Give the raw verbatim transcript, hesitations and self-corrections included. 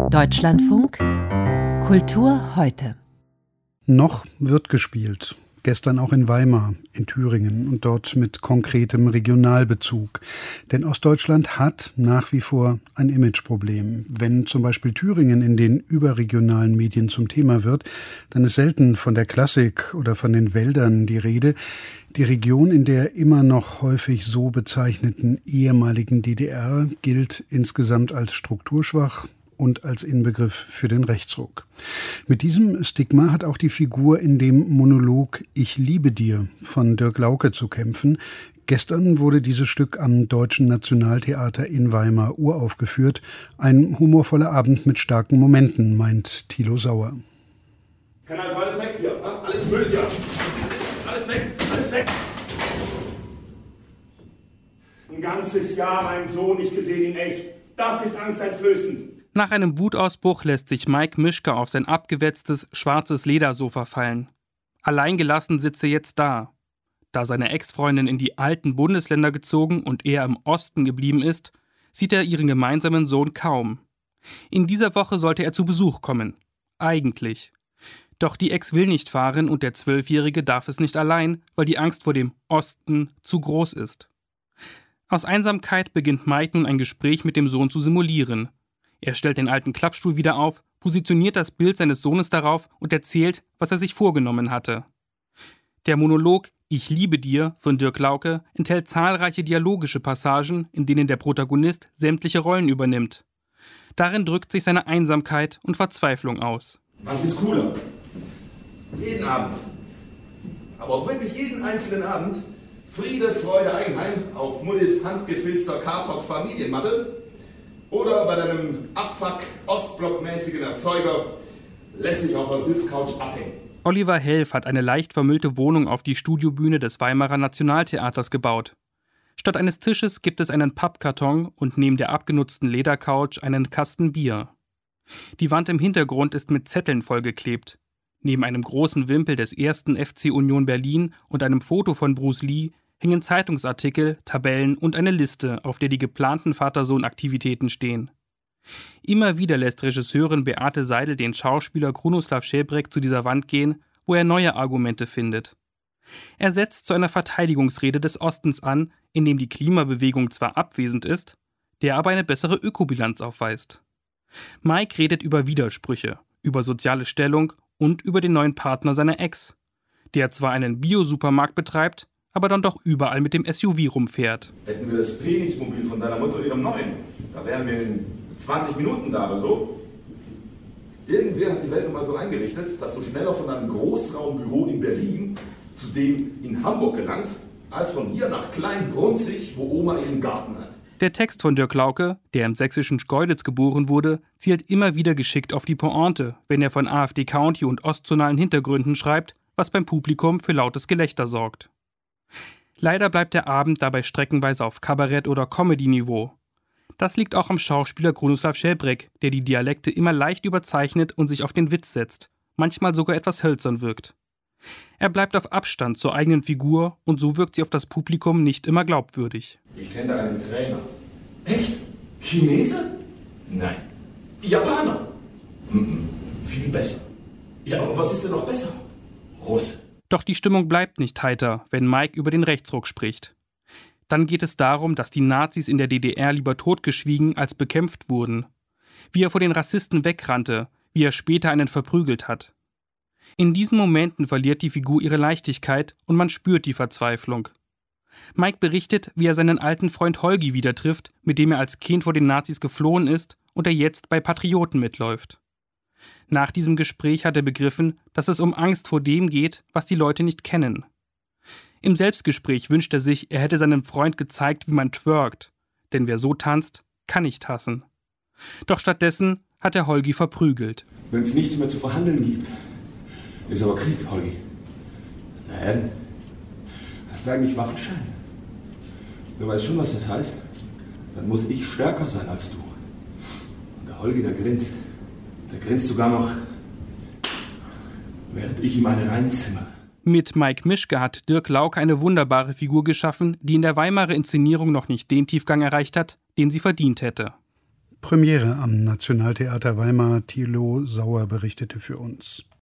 Deutschlandfunk Kultur heute. Noch wird gespielt. Gestern auch in Weimar, in Thüringen und dort mit konkretem Regionalbezug. Denn Ostdeutschland hat nach wie vor ein Imageproblem. Wenn zum Beispiel Thüringen in den überregionalen Medien zum Thema wird, dann ist selten von der Klassik oder von den Wäldern die Rede. Die Region in der immer noch häufig so bezeichneten ehemaligen D D R gilt insgesamt als strukturschwach und als Inbegriff für den Rechtsruck. Mit diesem Stigma hat auch die Figur in dem Monolog »Ich liebe dir« von Dirk Lauke zu kämpfen. Gestern wurde dieses Stück am Deutschen Nationaltheater in Weimar uraufgeführt. Ein humorvoller Abend mit starken Momenten, meint Thilo Sauer. Kann also alles weg hier, alles Müll hier. Alles weg, alles weg. Ein ganzes Jahr meinen Sohn nicht gesehen in echt. Das ist angsteinflößend. Nach einem Wutausbruch lässt sich Mike Mischke auf sein abgewetztes, schwarzes Ledersofa fallen. Alleingelassen sitzt er jetzt da. Da seine Ex-Freundin in die alten Bundesländer gezogen und er im Osten geblieben ist, sieht er ihren gemeinsamen Sohn kaum. In dieser Woche sollte er zu Besuch kommen. Eigentlich. Doch die Ex will nicht fahren und der Zwölfjährige darf es nicht allein, weil die Angst vor dem Osten zu groß ist. Aus Einsamkeit beginnt Mike nun ein Gespräch mit dem Sohn zu simulieren. Er stellt den alten Klappstuhl wieder auf, positioniert das Bild seines Sohnes darauf und erzählt, was er sich vorgenommen hatte. Der Monolog »Ich liebe dir« von Dirk Lauke enthält zahlreiche dialogische Passagen, in denen der Protagonist sämtliche Rollen übernimmt. Darin drückt sich seine Einsamkeit und Verzweiflung aus. Was ist cooler? Jeden Abend. Aber auch wirklich jeden einzelnen Abend. Friede, Freude, Eigenheim auf Muttis handgefilzter Carport-Familienmatte. Oder bei deinem Abfuck-Ostblock-mäßigen Erzeuger lässt sich auf der Siff-Couch abhängen. Oliver Helf hat eine leicht vermüllte Wohnung auf die Studiobühne des Weimarer Nationaltheaters gebaut. Statt eines Tisches gibt es einen Pappkarton und neben der abgenutzten Ledercouch einen Kasten Bier. Die Wand im Hintergrund ist mit Zetteln vollgeklebt. Neben einem großen Wimpel des ersten F C Union Berlin und einem Foto von Bruce Lee hängen Zeitungsartikel, Tabellen und eine Liste, auf der die geplanten Vater-Sohn-Aktivitäten stehen. Immer wieder lässt Regisseurin Beate Seidel den Schauspieler Krunoslav Šebrek zu dieser Wand gehen, wo er neue Argumente findet. Er setzt zu einer Verteidigungsrede des Ostens an, in dem die Klimabewegung zwar abwesend ist, der aber eine bessere Ökobilanz aufweist. Mike redet über Widersprüche, über soziale Stellung und über den neuen Partner seiner Ex, der zwar einen Bio-Supermarkt betreibt, aber dann doch überall mit dem S U V rumfährt. Hätten wir das Penismobil von deiner Mutter ihrem neuen, da wären wir in zwanzig Minuten da oder so. Irgendwer hat die Welt mal so eingerichtet, dass du schneller von deinem Großraumbüro in Berlin zu dem in Hamburg gelangst, als von hier nach Kleinbrunzig, wo Oma ihren Garten hat. Der Text von Dirk Lauke, der im sächsischen Schkeuditz geboren wurde, zielt immer wieder geschickt auf die Pointe, wenn er von AfD-County und ostzonalen Hintergründen schreibt, was beim Publikum für lautes Gelächter sorgt. Leider bleibt der Abend dabei streckenweise auf Kabarett- oder Comedy-Niveau. Das liegt auch am Schauspieler Krunoslav Šebrek, der die Dialekte immer leicht überzeichnet und sich auf den Witz setzt, manchmal sogar etwas hölzern wirkt. Er bleibt auf Abstand zur eigenen Figur und so wirkt sie auf das Publikum nicht immer glaubwürdig. Ich kenne da einen Trainer. Echt? Chinese? Nein. Japaner? Mhm. Viel besser. Ja, aber was ist denn noch besser? Russe. Doch die Stimmung bleibt nicht heiter, wenn Mike über den Rechtsruck spricht. Dann geht es darum, dass die Nazis in der D D R lieber totgeschwiegen als bekämpft wurden. Wie er vor den Rassisten wegrannte, wie er später einen verprügelt hat. In diesen Momenten verliert die Figur ihre Leichtigkeit und man spürt die Verzweiflung. Mike berichtet, wie er seinen alten Freund Holgi wieder trifft, mit dem er als Kind vor den Nazis geflohen ist und der jetzt bei Patrioten mitläuft. Nach diesem Gespräch hat er begriffen, dass es um Angst vor dem geht, was die Leute nicht kennen. Im Selbstgespräch wünscht er sich, er hätte seinem Freund gezeigt, wie man twerkt, denn wer so tanzt, kann nicht hassen. Doch stattdessen hat er Holgi verprügelt. Wenn es nichts mehr zu verhandeln gibt, ist aber Krieg, Holgi. Na dann, hast du eigentlich Waffenschein? Du weißt schon, was das heißt? Dann muss ich stärker sein als du. Und der Holgi, der grinst. Der grinst sogar noch, während ich ihm eine reinzimmer. Mit Mike Mischke hat Dirk Lauke eine wunderbare Figur geschaffen, die in der Weimarer Inszenierung noch nicht den Tiefgang erreicht hat, den sie verdient hätte. Premiere am Nationaltheater Weimar. Thilo Sauer berichtete für uns.